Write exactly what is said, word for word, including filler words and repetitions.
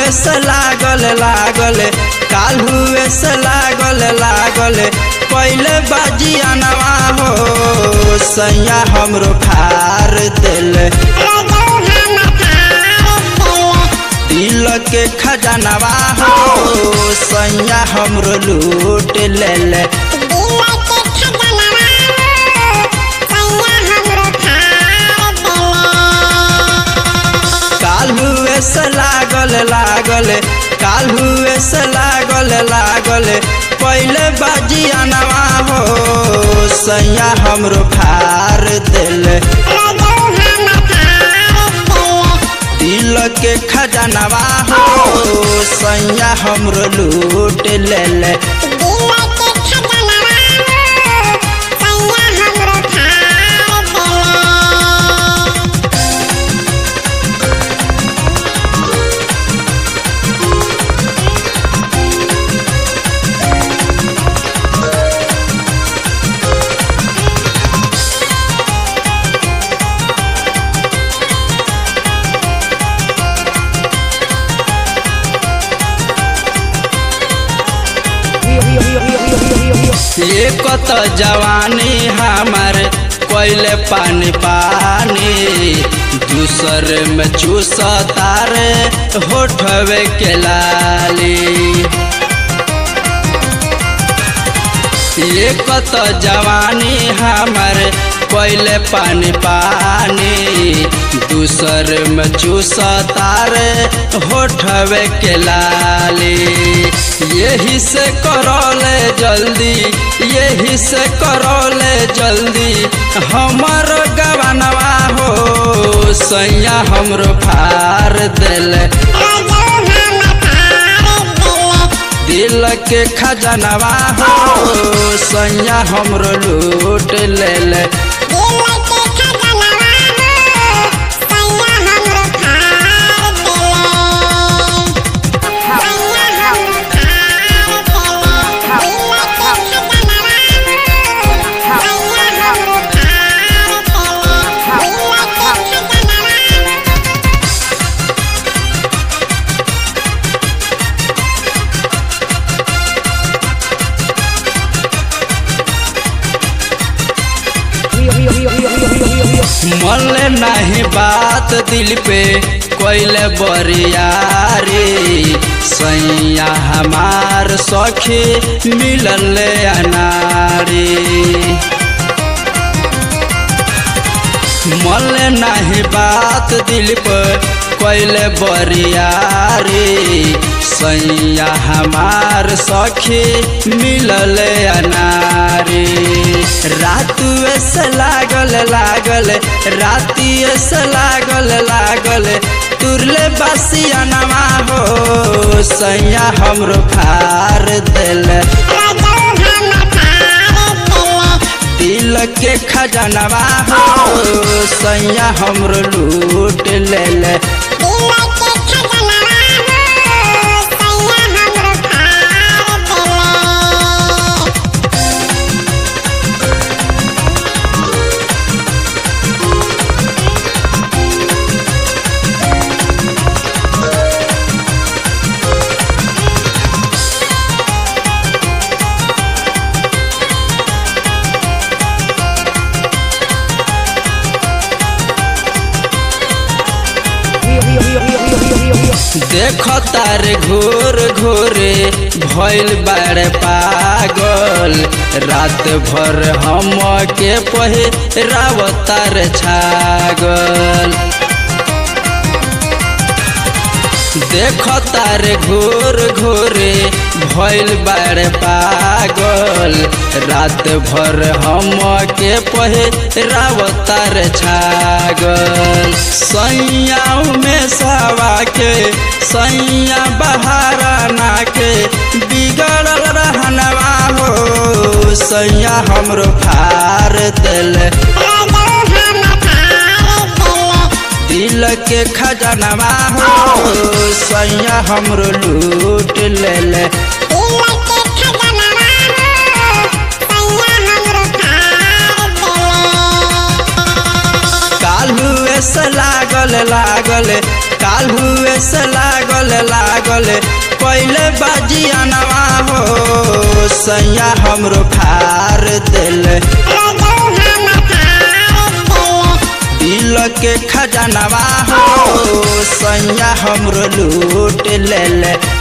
काल्हुए से लागल लागल काल्हुए से लागल लागल पहले बाजी अनवा हो सैया हमरो फार दिल दिल के खजानवा हो सैया हमरो लूट ले काल्हुए से लागल लागल काल्हुए से लागल लागल पहले बाजी अनवा हो सैया हमरो फार दिल दिल के खजानवा हो सैया हमरो लूट ले एक तो जवानी हमार कोयले पानी पानी दूसर में चूस तारे होठवे के लाली एक तो जवानी हमार कोयले पानी पानी दूसर में चूस तारे होठवे के लाली यही से करौले जल्दी यही से करौले जल्दी हमर गवनवा हो सैया हमरो फार दिल दिल के खजानवा हो सैया हमरो लूट ले मन नहीं बात दिल पे कोयले बरियारी सैया हमार सखी मिलल अनारी मन नहीं बात दिल पे कोयले बरियारी सैया हमार सखी मिलल अनारी रातुए से लागल लागल रातिए से लागल लागल तुरले बसियनवा हो सैया हमरो फार दिल दिल के खजानवा हो सैया हमरो लूट ले देख तारे घोर घोरे भइल बारे पागल रात भर हम के पहे रावतार छागल देख तारे घोर घोरे भइल बारे पागल रात भर हम के पहे रावतार छागल सैया में सवा के सैया बहारा ना के बिगड़ल रहनवा हो सैया हमरो फार दिल दिल के खजानवा हो सैया हमरो लूट ले काल्हुए से लागल लागल काल्हुए से लागल लागल पागल पहले बाजियानवा हो सैया हमरो फार दिल दिल के खजानवा हो सैया हमरो लूट ले ले।